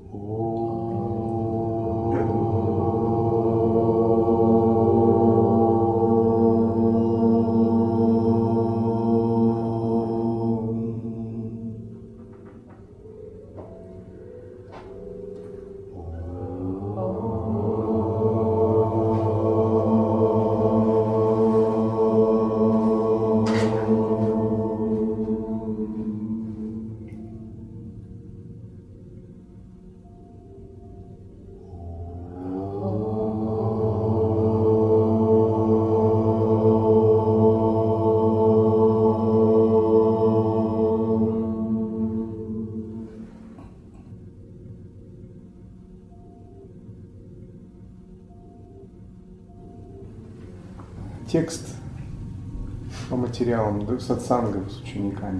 Текст по материалам сатсангов с учениками.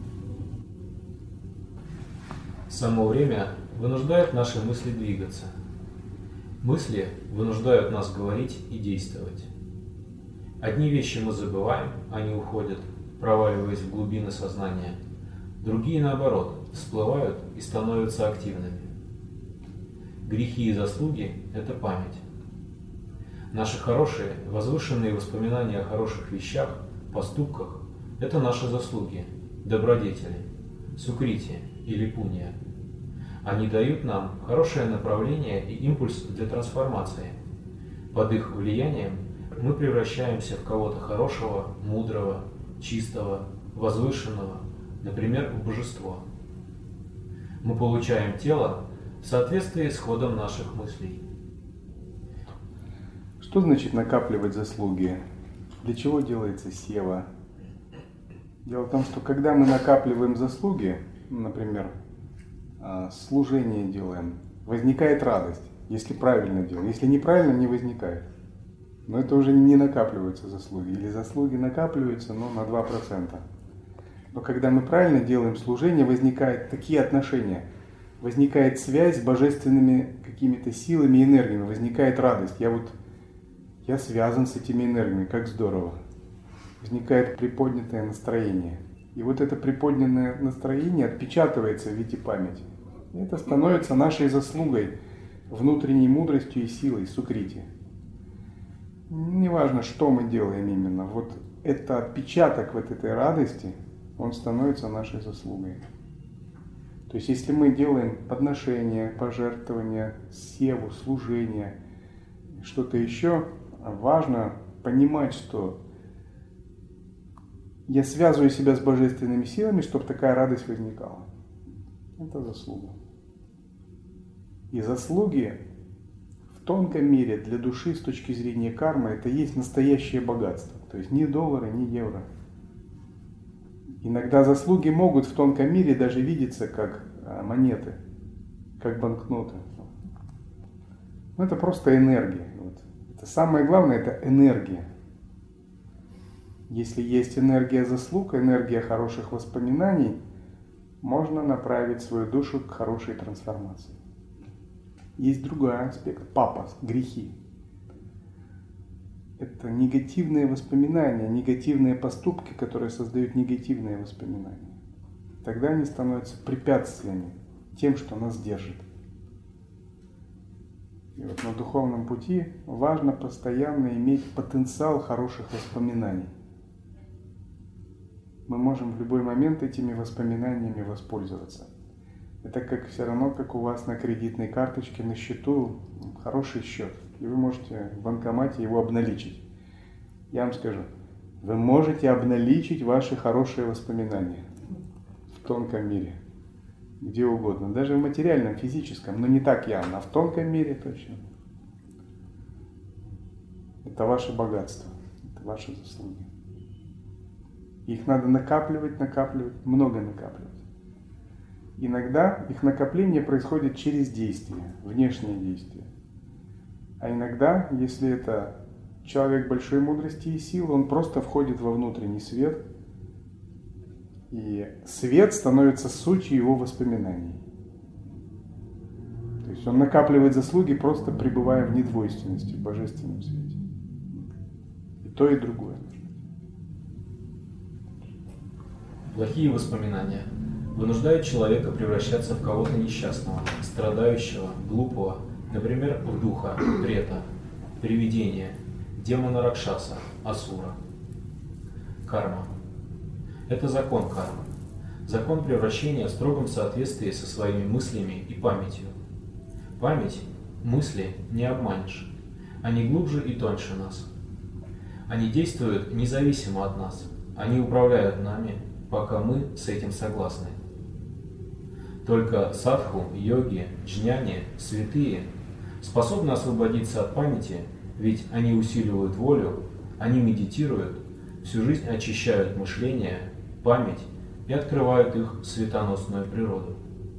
Само время вынуждает наши мысли двигаться. Мысли вынуждают нас говорить и действовать. Одни вещи мы забываем, они уходят, проваливаясь в глубины сознания. Другие, наоборот, всплывают и становятся активными. Грехи и заслуги – это память. Наши хорошие, возвышенные воспоминания о хороших вещах, поступках – это наши заслуги, добродетели, сукрити или пунья. Они дают нам хорошее направление и импульс для трансформации. Под их влиянием мы превращаемся в кого-то хорошего, мудрого, чистого, возвышенного, например, в божество. Мы получаем тело в соответствии с ходом наших мыслей. Что значит накапливать заслуги? Для чего делается сева? Дело в том, что когда мы накапливаем заслуги, например, служение делаем, возникает радость, если правильно делаем. Если неправильно, не возникает. Но это уже не накапливаются заслуги. Или заслуги накапливаются, но на 2%. Но когда мы правильно делаем служение, возникают такие отношения. Возникает связь с божественными какими-то силами и энергиями. Возникает радость. Я связан с этими энергиями, как здорово. Возникает приподнятое настроение. И вот это приподнятое настроение отпечатывается в виде памяти. И это становится нашей заслугой, внутренней мудростью и силой, сукрити. Неважно, что мы делаем именно, вот это отпечаток вот этой радости, он становится нашей заслугой. То есть, если мы делаем подношение, пожертвование, севу, служение, что-то еще, важно понимать, что я связываю себя с божественными силами, чтобы такая радость возникала. Это заслуга. И заслуги в тонком мире для души с точки зрения кармы это есть настоящее богатство. То есть ни доллары, ни евро. Иногда заслуги могут в тонком мире даже видеться как монеты, как банкноты. Но это просто энергия. Это самое главное, это энергия. Если есть энергия заслуг, энергия хороших воспоминаний, можно направить свою душу к хорошей трансформации. Есть другой аспект – папас, грехи. Это негативные воспоминания, негативные поступки, которые создают негативные воспоминания. Тогда они становятся препятствиями, тем, что нас держит. И вот на духовном пути важно постоянно иметь потенциал хороших воспоминаний. Мы можем в любой момент этими воспоминаниями воспользоваться. Это как все равно, как у вас на кредитной карточке на счету хороший счет, и вы можете в банкомате его обналичить. Я вам скажу, вы можете обналичить ваши хорошие воспоминания в тонком мире, где угодно, даже в материальном, физическом, но не так явно, а в тонком мире точно. Это ваше богатство, это ваши заслуги. Их надо накапливать, много накапливать. Иногда их накопление происходит через действие, внешнее действие. А иногда, если это человек большой мудрости и сил, он просто входит во внутренний свет, и свет становится сутью его воспоминаний. То есть он накапливает заслуги, просто пребывая в недвойственности, в божественном свете. И то, и другое. Плохие воспоминания вынуждает человека превращаться в кого-то несчастного, страдающего, глупого, например, в духа, прета, привидения, демона Ракшаса, асура. Карма. Это закон кармы. Закон превращения в строгом соответствии со своими мыслями и памятью. Память, мысли не обманешь. Они глубже и тоньше нас. Они действуют независимо от нас. Они управляют нами, пока мы с этим согласны. Только садху, йоги, джняни, святые способны освободиться от памяти, ведь они усиливают волю, они медитируют, всю жизнь очищают мышление, память и открывают их светоносную природу.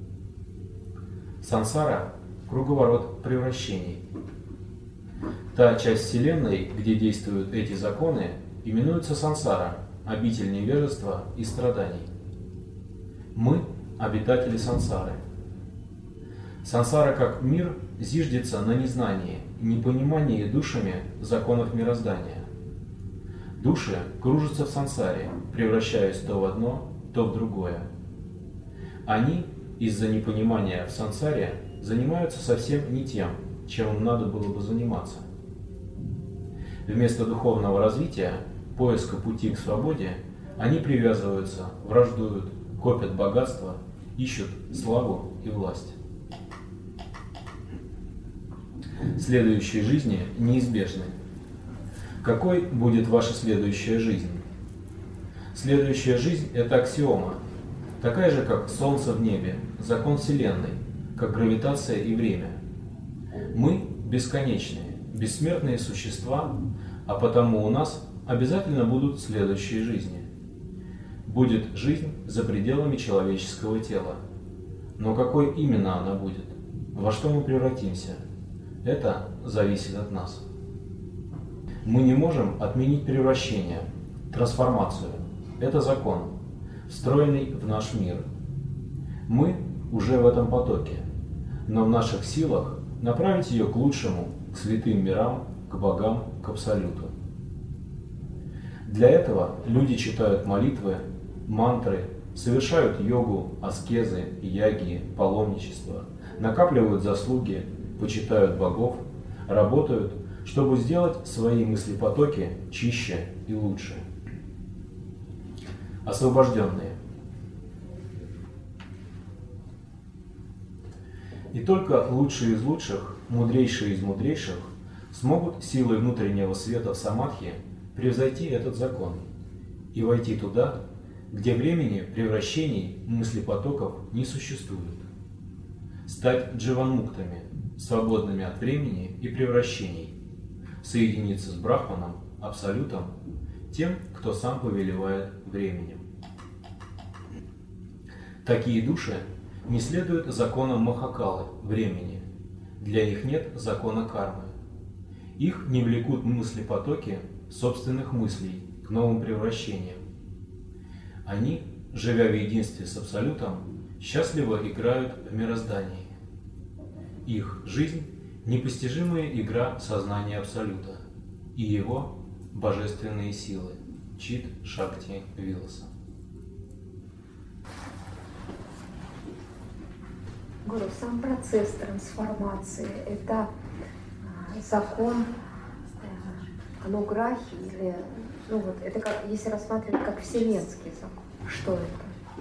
Сансара – круговорот превращений. Та часть Вселенной, где действуют эти законы, именуется сансара, обитель невежества и страданий. Мы – обитатели сансары. Сансара как мир зиждется на незнании, непонимании душами законов мироздания. Души кружатся в сансаре, превращаясь то в одно, то в другое. Они из-за непонимания в сансаре занимаются совсем не тем, чем им надо было бы заниматься. Вместо духовного развития, поиска пути к свободе, они привязываются, враждуют, копят богатство, ищут славу и власть. Следующие жизни неизбежны. Какой будет ваша следующая жизнь? Следующая жизнь – это аксиома, такая же, как Солнце в небе, закон Вселенной, как гравитация и время. Мы – бесконечные, бессмертные существа, а потому у нас обязательно будут следующие жизни. Будет жизнь за пределами человеческого тела. Но какой именно она будет? Во что мы превратимся? Это зависит от нас. Мы не можем отменить превращение, трансформацию. Это закон, встроенный в наш мир. Мы уже в этом потоке, но в наших силах направить ее к лучшему, к святым мирам, к богам, к абсолюту. Для этого люди читают молитвы, мантры, совершают йогу, аскезы, яги, паломничество, накапливают заслуги, почитают богов, работают, чтобы сделать свои мыслепотоки чище и лучше. Освобожденные. И только лучшие из лучших, мудрейшие из мудрейших смогут силой внутреннего света в самадхи превзойти этот закон и войти туда, где времени, превращений, мыслепотоков не существует. Стать дживанмуктами, свободными от времени и превращений, соединиться с Брахманом, Абсолютом, тем, кто сам повелевает временем. Такие души не следуют законам Махакалы, времени. Для них нет закона кармы. Их не влекут мыслепотоки собственных мыслей к новым превращениям. Они, живя в единстве с Абсолютом, счастливо играют в мироздании. Их жизнь – непостижимая игра сознания Абсолюта и его божественные силы – Чит Шакти Виласа. Гуру, сам процесс трансформации – это закон ануграхи или, это как, если рассматривать как вселенский закон, что это?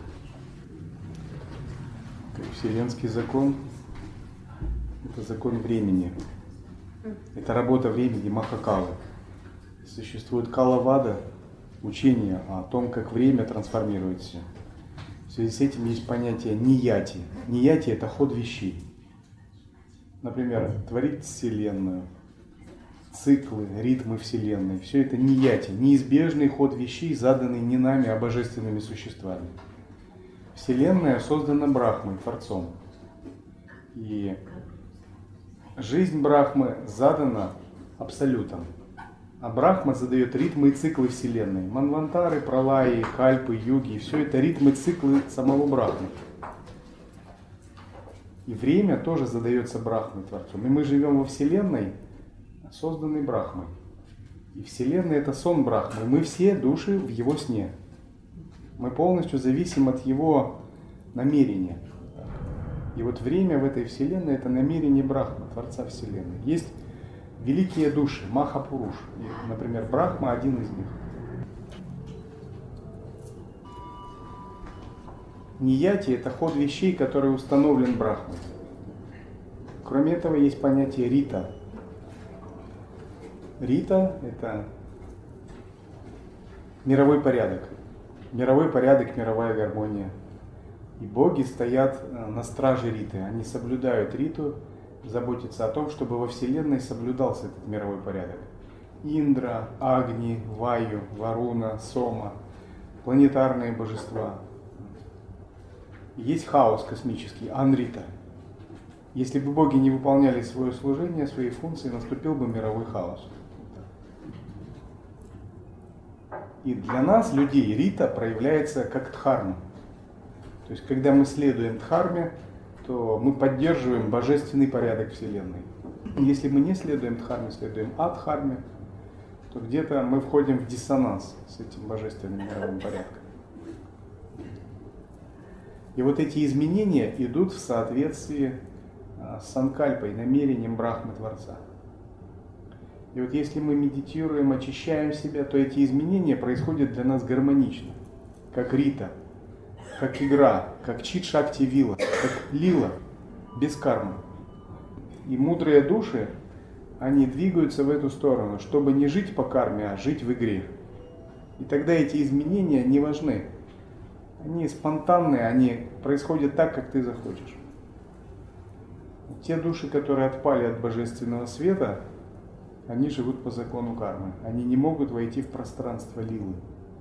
Вселенский закон – это закон времени. Это работа времени Махакалы. Существует Калавада, учение о том, как время трансформируется. В связи с этим есть понятие нияти. Нияти – это ход вещей. Например, творить Вселенную, циклы, ритмы Вселенной. Все это нияти, неизбежный ход вещей, заданный не нами, а божественными существами. Вселенная создана Брахмой, Творцом. И жизнь Брахмы задана Абсолютом. А Брахма задает ритмы и циклы Вселенной. Манвантары, Пралаи, Кальпы, Юги – все это ритмы и циклы самого Брахмы. И время тоже задается Брахмой, Творцом. И мы живем во Вселенной, созданной Брахмой. И Вселенная – это сон Брахмы. Мы все души в его сне. Мы полностью зависим от его намерение. И вот время в этой Вселенной – это намерение Брахмы, Творца Вселенной. Есть великие души, Маха-Пуруш. И, например, Брахма – один из них. Нияти – это ход вещей, который установлен Брахмой. Кроме этого, есть понятие Рита. Рита – это мировой порядок. Мировой порядок, мировая гармония. И боги стоят на страже Риты. Они соблюдают Риту, заботятся о том, чтобы во Вселенной соблюдался этот мировой порядок. Индра, Агни, Ваю, Варуна, Сома, планетарные божества. Есть хаос космический, Анрита. Если бы боги не выполняли свое служение, свои функции, наступил бы мировой хаос. И для нас, людей, Рита проявляется как Дхарма. То есть, когда мы следуем Дхарме, то мы поддерживаем божественный порядок Вселенной. Если мы не следуем Дхарме, следуем Адхарме, то где-то мы входим в диссонанс с этим божественным мировым порядком. И вот эти изменения идут в соответствии с санкальпой, намерением Брахмы Творца. И вот если мы медитируем, очищаем себя, то эти изменения происходят для нас гармонично, как рита, как игра, как чит-шакти вила, как лила, без кармы. И мудрые души, они двигаются в эту сторону, чтобы не жить по карме, а жить в игре. И тогда эти изменения не важны. Они спонтанные, они происходят так, как ты захочешь. Те души, которые отпали от божественного света, они живут по закону кармы. Они не могут войти в пространство лилы.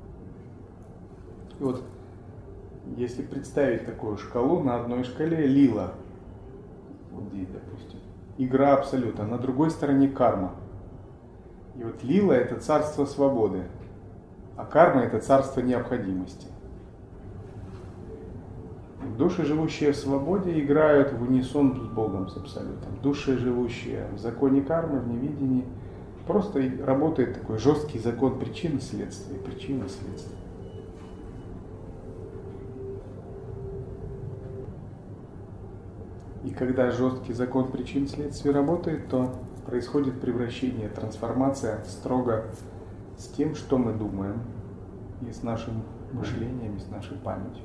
И вот, если представить такую шкалу, на одной шкале лила, вот здесь, допустим, игра абсолюта, на другой стороне карма. И вот лила – это царство свободы, а карма – это царство необходимости. Души, живущие в свободе, играют в унисон с Богом, с Абсолютом. Души, живущие в законе кармы, в невидении, просто работает такой жесткий закон причины и следствия, причины и следствия. И когда жесткий закон причин и следствия работает, то происходит превращение, трансформация строго с тем, что мы думаем, и с нашим мышлением, и с нашей памятью.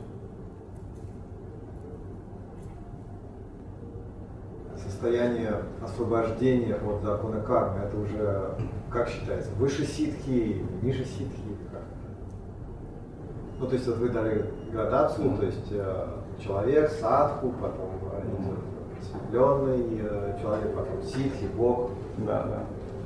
Состояние освобождения от закона кармы, это уже, как считается, выше ситхи, ниже ситхи? Как? Ну, то есть вот вы дали градацию, то есть человек, садху, потом просветленный человек, потом ситхи, бог. Да.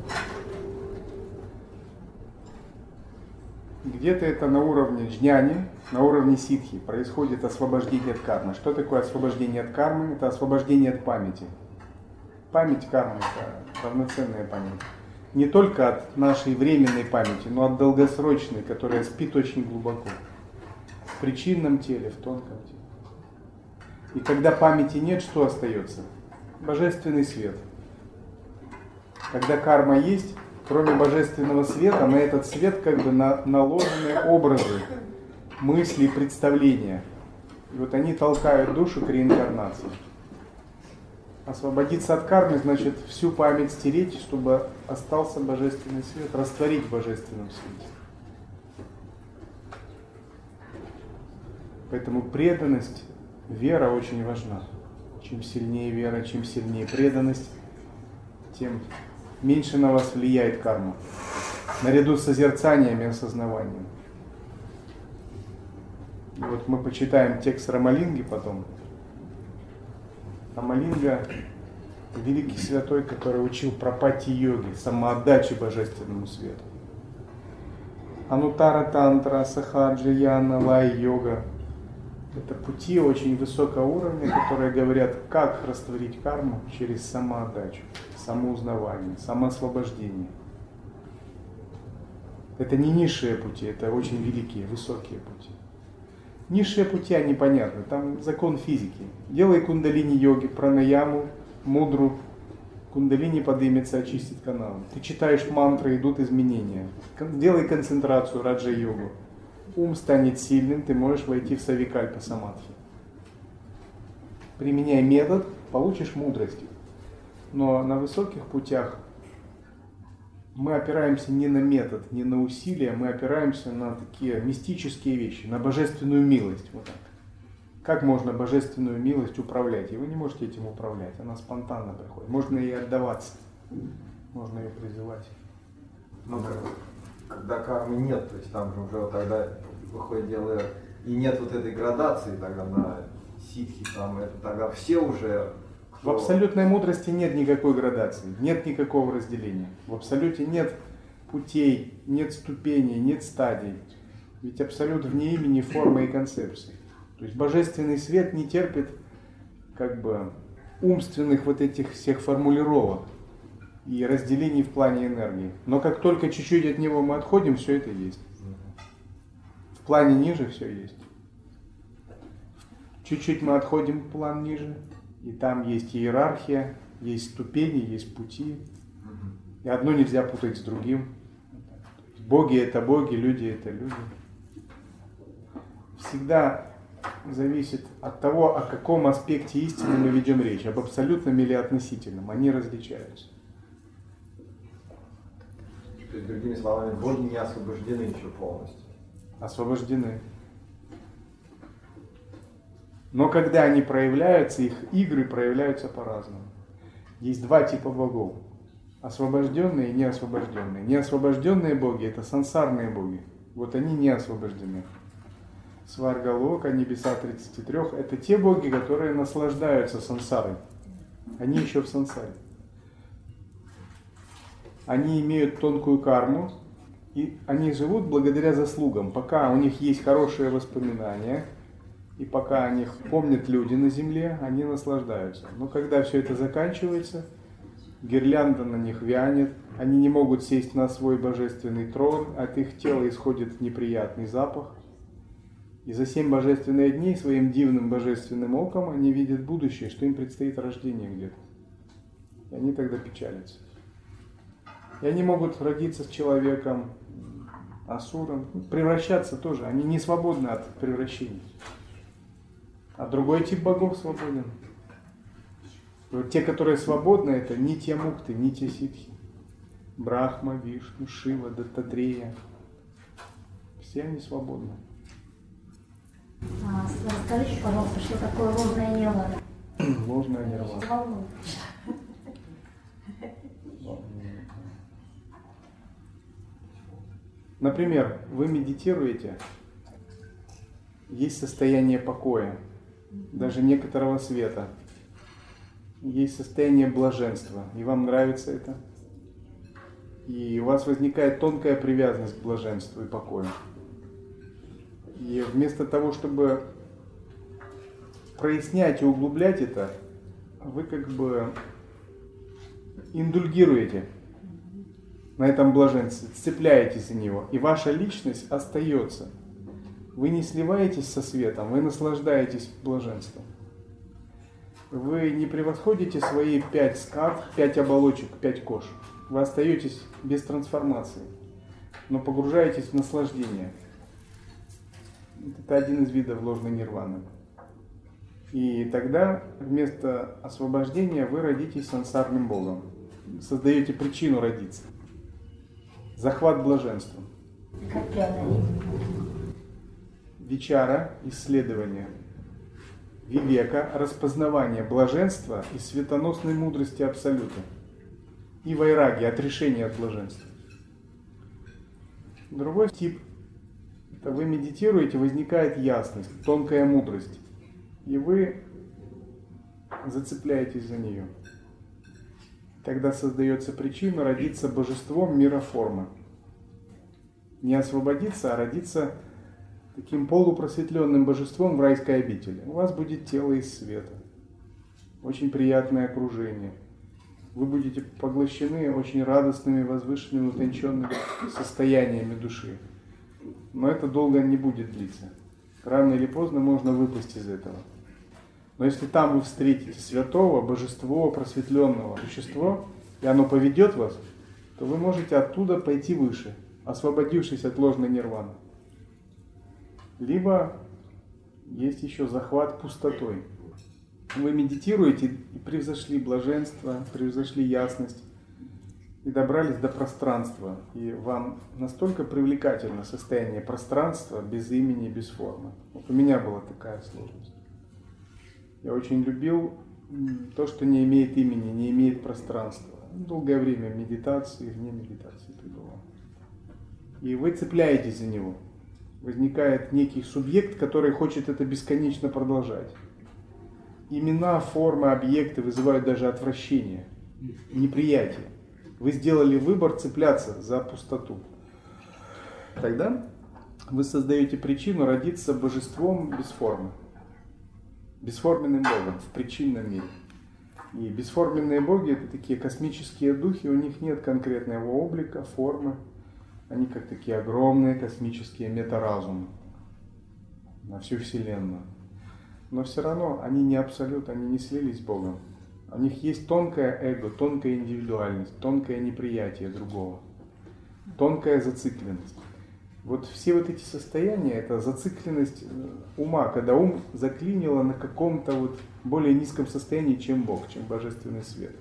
Где-то это на уровне джняни, на уровне ситхи происходит освобождение от кармы. Что такое освобождение от кармы? Это освобождение от памяти. Память кармы – это равноценная память. Не только от нашей временной памяти, но от долгосрочной, которая спит очень глубоко. В причинном теле, в тонком теле. И когда памяти нет, что остается? Божественный свет. Когда карма есть, кроме божественного света, на этот свет как бы наложены образы, мысли, представления. И вот они толкают душу к реинкарнации. Освободиться от кармы значит всю память стереть, чтобы остался божественный свет, растворить в божественном свете. Поэтому преданность, вера очень важна. Чем сильнее вера, чем сильнее преданность, тем меньше на вас влияет карма. Наряду с созерцанием и осознаванием. И вот мы почитаем текст Рамалинги потом. Рамалинга – великий святой, который учил пропати-йоги, самоотдаче божественному свету. Анутара тантра, сахаджи, яна, лай-йога – это пути очень высокого уровня, которые говорят, как растворить карму через самоотдачу, самоузнавание, самоосвобождение. Это не низшие пути, это очень великие, высокие пути. Низшие пути, они понятны, там закон физики. Делай кундалини-йоги, пранаяму, мудру, кундалини поднимется, очистит канал. Ты читаешь мантры, идут изменения. Делай концентрацию, раджа-йогу. Ум станет сильным, ты можешь войти в савикальпа самадхи. применяй метод, получишь мудрость. Но на высоких путях мы опираемся не на метод, не на усилия, мы опираемся на такие мистические вещи, на божественную милость. Вот так. Как можно божественную милость управлять? И вы не можете этим управлять, она спонтанно приходит. Можно ей отдаваться, можно ее призывать. Но когда кармы нет, то есть там же уже вот тогда выходит дело, и нет вот этой градации тогда на ситхи, там это тогда все уже... В абсолютной мудрости нет никакой градации, нет никакого разделения. В абсолюте нет путей, нет ступеней, нет стадий. Ведь абсолют вне имени, формы и концепции. То есть божественный свет не терпит как бы умственных вот этих всех формулировок и разделений в плане энергии. Но как только чуть-чуть от него мы отходим, все это есть. В плане ниже все есть. Чуть-чуть мы отходим в план ниже, и там есть иерархия, есть ступени, есть пути. И одно нельзя путать с другим. Боги это боги, люди это люди. Всегда зависит от того, о каком аспекте истины мы ведем речь, об абсолютном или относительном. Они различаются. То есть, другими словами, боги не освобождены еще полностью. Освобождены. Но когда они проявляются, их игры проявляются по-разному. Есть два типа богов. Освобожденные и неосвобожденные. Неосвобожденные боги – это сансарные боги. Вот они не освобождены. Сваргалока, небеса 33 – это те боги, которые наслаждаются сансарой. Они еще в сансаре. Они имеют тонкую карму, и они живут благодаря заслугам. Пока у них есть хорошие воспоминания, и пока о них помнят люди на земле, они наслаждаются. Но когда все это заканчивается, гирлянда на них вянет, они не могут сесть на свой божественный трон, от их тела исходит неприятный запах. И за 7 божественных дней своим дивным божественным оком они видят будущее, что им предстоит рождение где-то. И они тогда печалятся. И они могут родиться с человеком, асуром, превращаться тоже. Они не свободны от превращений. А другой тип богов свободен. Те, которые свободны, это нитья мукты, нитья ситхи. Брахма, Вишну, Шива, Даттатрея. Все они свободны. Расскажите, пожалуйста, что такое ложная нирвана? Ложная нирвана. Например, вы медитируете, есть состояние покоя, даже некоторого света, есть состояние блаженства, и вам нравится это, и у вас возникает тонкая привязанность к блаженству и покою. И вместо того, чтобы прояснять и углублять это, вы как бы индульгируете на этом блаженстве, цепляетесь за него, и ваша личность остается. Вы не сливаетесь со светом, вы наслаждаетесь блаженством. Вы не превосходите свои 5 скат, 5 оболочек, 5 кож. Вы остаетесь без трансформации, но погружаетесь в наслаждение. Это один из видов ложной нирваны. И тогда вместо освобождения вы родитесь сансарным богом. Создаете причину родиться. Захват блаженства. Как преодолеть? Вичара – исследование. Вивека – распознавание блаженства и светоносной мудрости Абсолюта. И вайраги – отрешение от блаженства. Другой тип – это вы медитируете, возникает ясность, тонкая мудрость. И вы зацепляетесь за нее. Тогда создается причина родиться божеством мира формы. Не освободиться, а родиться таким полупросветленным божеством в райской обители. У вас будет тело из света. Очень приятное окружение. Вы будете поглощены очень радостными, возвышенными, утонченными состояниями души. Но это долго не будет длиться. Рано или поздно можно выпасть из этого. Но если там вы встретите святого, божество, просветленного существо, и оно поведет вас, то вы можете оттуда пойти выше, освободившись от ложной нирваны. Либо есть еще захват пустотой. Вы медитируете и превзошли блаженство, превзошли ясность и добрались до пространства. И вам настолько привлекательно состояние пространства без имени, без формы. Вот у меня была такая сложность. Я очень любил то, что не имеет имени, не имеет пространства. Долгое время в медитации, вне медитации пребывал. И вы цепляетесь за него. Возникает некий субъект, который хочет это бесконечно продолжать. Имена, формы, объекты вызывают даже отвращение, неприятие. Вы сделали выбор цепляться за пустоту. Тогда вы создаете причину родиться божеством без формы. Бесформенным Богом в причинном мире. И бесформенные боги — это такие космические духи, у них нет конкретного облика, формы. Они как такие огромные космические метаразумы на всю Вселенную. Но все равно они не абсолют, они не слились с Богом. У них есть тонкое эго, тонкая индивидуальность, тонкое неприятие другого, тонкая зацикленность. Вот все вот эти состояния — это зацикленность ума, когда ум заклинило на каком-то вот более низком состоянии, чем Бог, чем Божественный свет.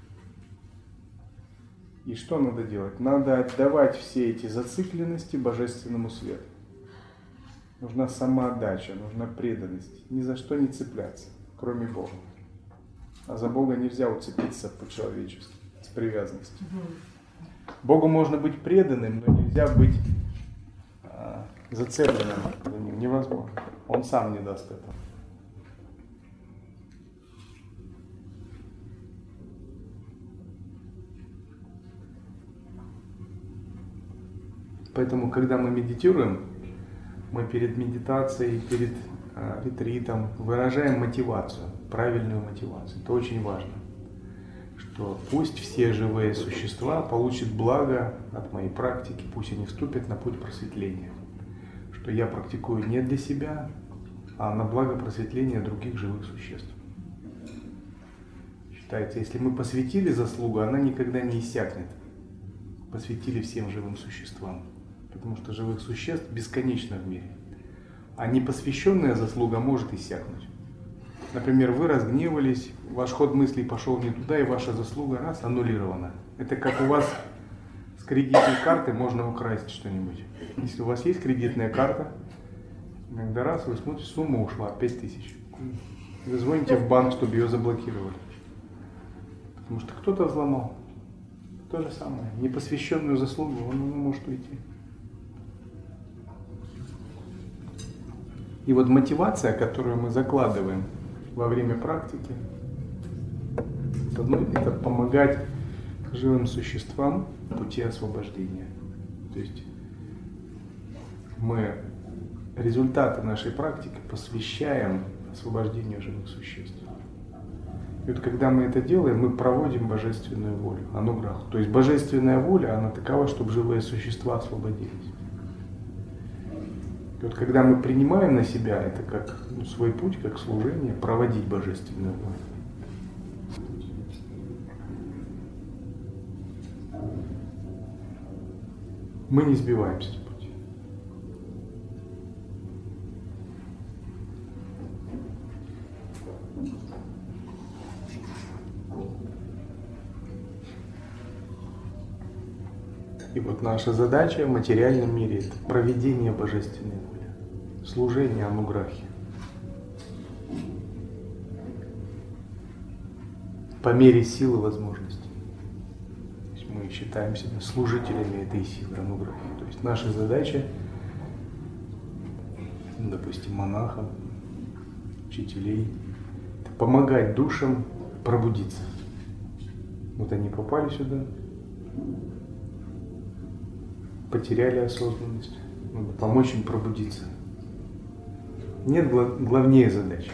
И что надо делать? Надо отдавать все эти зацикленности Божественному свету. Нужна самоотдача, нужна преданность. Ни за что не цепляться, кроме Бога. А за Бога нельзя уцепиться по-человечески, с привязанностью. Богу можно быть преданным, но нельзя быть зацепленным за ним. Невозможно. Он сам не даст этого. Поэтому, когда мы медитируем, мы перед медитацией, перед ретритом выражаем мотивацию, правильную мотивацию. Это очень важно. Что пусть все живые существа получат благо от моей практики, пусть они вступят на путь просветления. Что я практикую не для себя, а на благо просветления других живых существ. Считается, если мы посвятили заслугу, она никогда не иссякнет. Посвятили всем живым существам. Потому что живых существ бесконечно в мире. А непосвященная заслуга может иссякнуть. Например, вы разгневались, ваш ход мыслей пошел не туда, и ваша заслуга раз аннулирована. Это как у вас с кредитной карты можно украсть что-нибудь. Если у вас есть кредитная карта, иногда раз вы смотрите, сумма ушла, 5000. Вы звоните в банк, чтобы ее заблокировали. Потому что кто-то взломал. То же самое. Непосвященную заслугу он может уйти. И вот мотивация, которую мы закладываем во время практики, это помогать живым существам в пути освобождения. То есть мы результаты нашей практики посвящаем освобождению живых существ. И вот когда мы это делаем, мы проводим божественную волю, ануграху. То есть божественная воля, она такова, чтобы живые существа освободились. И вот когда мы принимаем на себя это как свой путь, как служение, проводить божественную волю. Мы не сбиваемся с пути. И вот наша задача в материальном мире – это проведение божественной воли, служение ануграхи. По мере силы возможностей. То есть мы считаем себя служителями этой силы ануграхи. То есть наша задача, допустим, монахам, учителей, это помогать душам пробудиться. Вот они попали сюда, потеряли осознанность, надо помочь им пробудиться. Нет главнее задачи.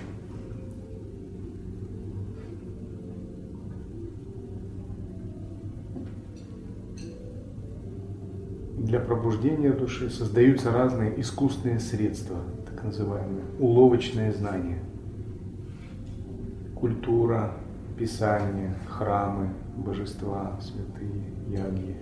Для пробуждения души создаются разные искусственные средства, так называемые уловочные знания. Культура, писание, храмы, божества, святые, яги.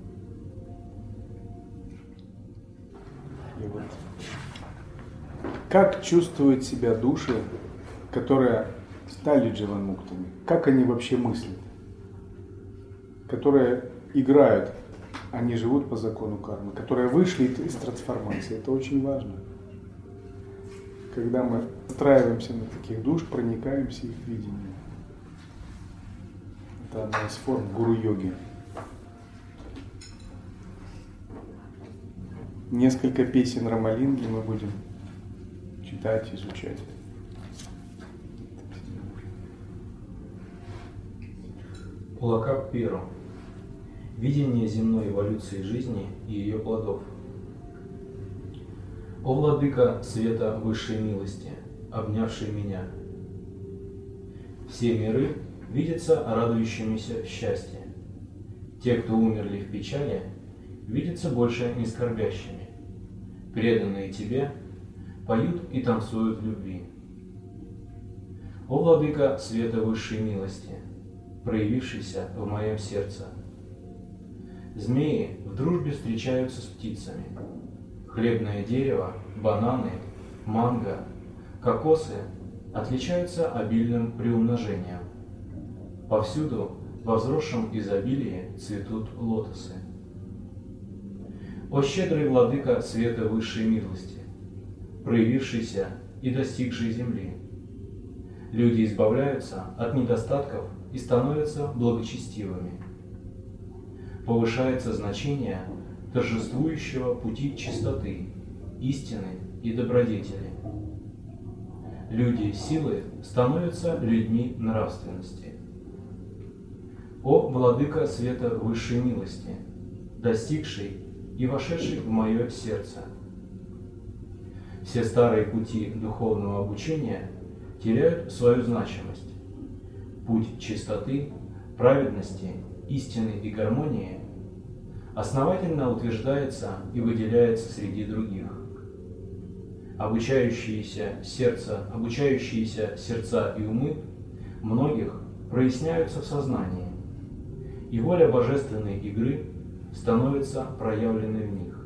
И вот как чувствуют себя души, которые стали дживанмуктами? Как они вообще мыслят? Которые играют, они живут по закону кармы, которые вышли из трансформации. Это очень важно. Когда мы устраиваемся на таких душ, проникаемся их видением. Это одна из форм гуру-йоги. Несколько песен Рамалинги мы будем читать, изучать. Улакап Пиру. Видение земной эволюции жизни и ее плодов. О владыка света высшей милости, обнявший меня! Все миры видятся радующимися в счастье. Те, кто умерли в печали, видятся больше не скорбящими. Преданные тебе поют и танцуют в любви. О владыка света высшей милости, проявившийся в моем сердце! Змеи в дружбе встречаются с птицами. Хлебное дерево, бананы, манго, кокосы отличаются обильным приумножением. Повсюду во взросшем изобилии цветут лотосы. О щедрый владыка света высшей милости, проявившийся и достигший земли! Люди избавляются от недостатков и становятся благочестивыми. Повышается значение торжествующего пути чистоты, истины и добродетели. Люди силы становятся людьми нравственности. О владыка света высшей милости, достигший и вошедший в мое сердце! Все старые пути духовного обучения теряют свою значимость. Путь чистоты, праведности, истины и гармонии основательно утверждается и выделяется среди других. Обучающиеся сердца и умы многих проясняются в сознании, и воля божественной игры становится проявленной в них.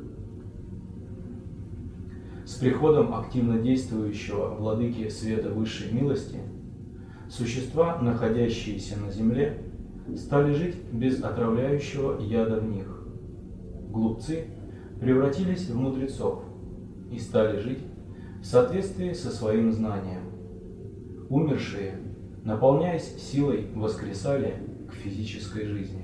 С приходом активно действующего владыки света высшей милости существа, находящиеся на земле, стали жить без отравляющего яда в них. Глупцы превратились в мудрецов и стали жить в соответствии со своим знанием. Умершие, наполняясь силой, воскресали к физической жизни.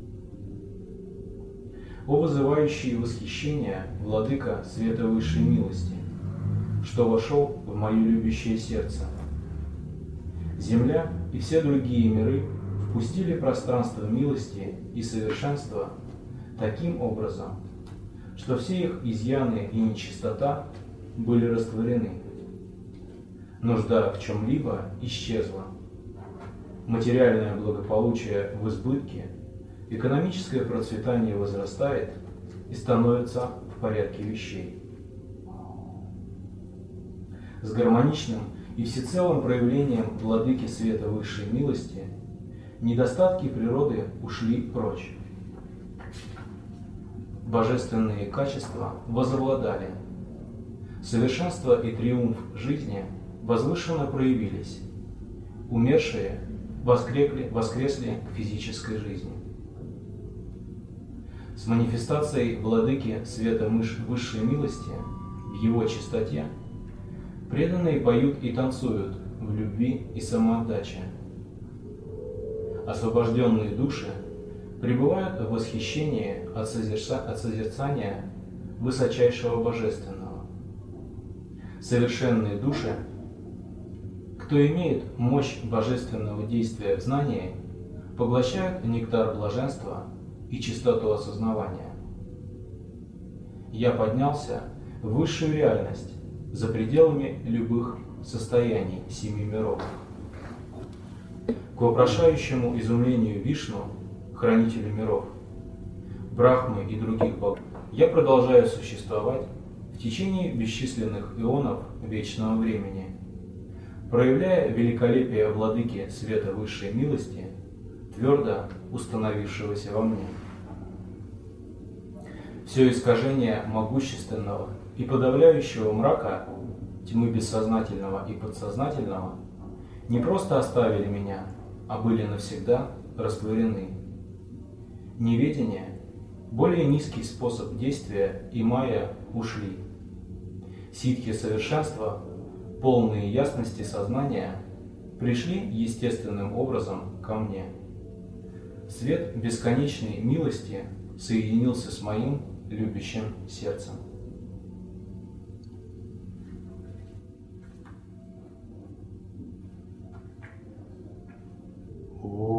О вызывающий восхищение владыка света высшей милости, что вошел в мое любящее сердце! Земля и все другие миры впустили пространство милости и совершенства таким образом, что все их изъяны и нечистота были растворены. Нужда в чем-либо исчезла. Материальное благополучие в избытке, экономическое процветание возрастает и становится в порядке вещей. С гармоничным и всецелым проявлением владыки света высшей милости недостатки природы ушли прочь. Божественные качества возобладали. Совершенство и триумф жизни возвышенно проявились. Умершие воскресли к физической жизни. С манифестацией владыки света высшей милости в его чистоте преданные поют и танцуют в любви и самоотдаче. Освобожденные души пребывают в восхищении от созерцания высочайшего божественного. Совершенные души, кто имеет мощь божественного действия в знании, поглощают нектар блаженства и чистоту осознавания. Я поднялся в высшую реальность, за пределами любых состояний семи миров. К вопрошающему изумлению Вишну, хранителю миров, Брахмы и других богов, я продолжаю существовать в течение бесчисленных ионов вечного времени, проявляя великолепие владыки света высшей милости, твердо установившегося во мне. Все искажение могущественного и подавляющего мрака тьмы бессознательного и подсознательного не просто оставили меня, а были навсегда растворены. Неведение, более низкий способ действия и майя ушли. Ситхи совершенства, полные ясности сознания, пришли естественным образом ко мне. Свет бесконечной милости соединился с моим любящим сердцем. О.